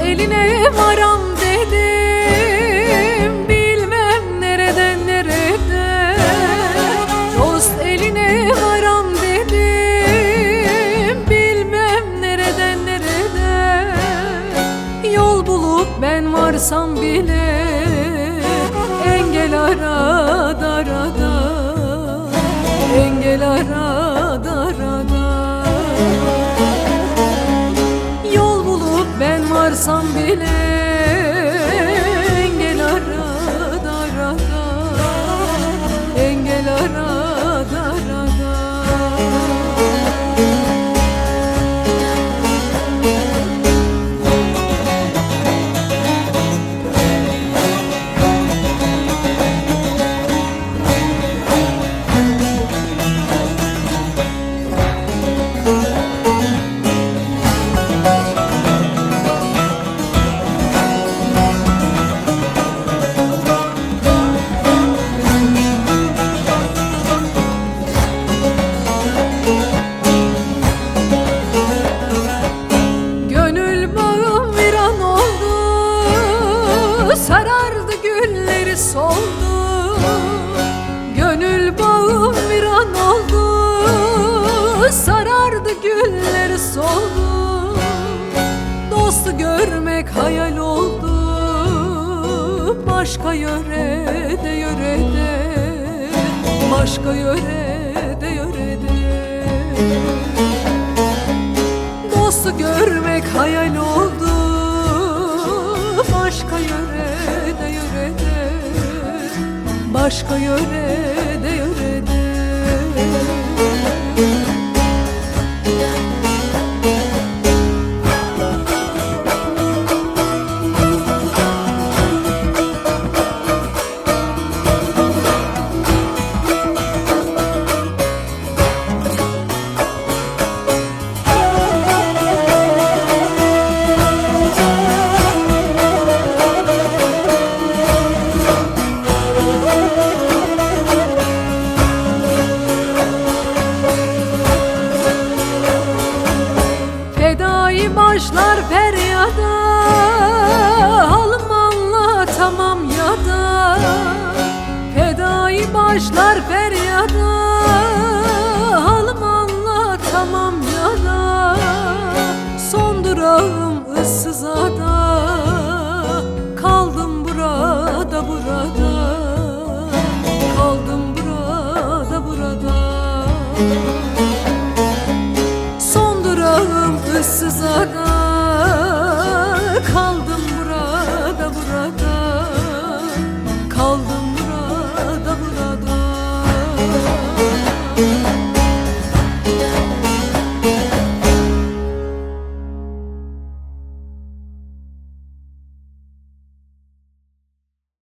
eline varam dedim, bilmem nereden nereden. Dost eline varam dedim, bilmem nereden nereden. Yol bulup ben varsam bile engel arada arada, engel arada arada. Yol bulup ben varsam bile engel arada arada, engel arada arada. Sarardı gülleri soldu, gönül bağım viran oldu. Sarardı gülleri soldu, dostu görmek hayal oldu. Başka yörede yörede, başka yörede yörede. Dostu görmek hayal oldu. Başka yörede yörede, başka yörede yörede. Fedai başlar feryada, halım anlatamam ya da. Fedai başlar feryada, halım anlatamam ya da. Son durağım ıssızada, kaldım burada burada, kaldım burada burada. Son durağım ıssızada,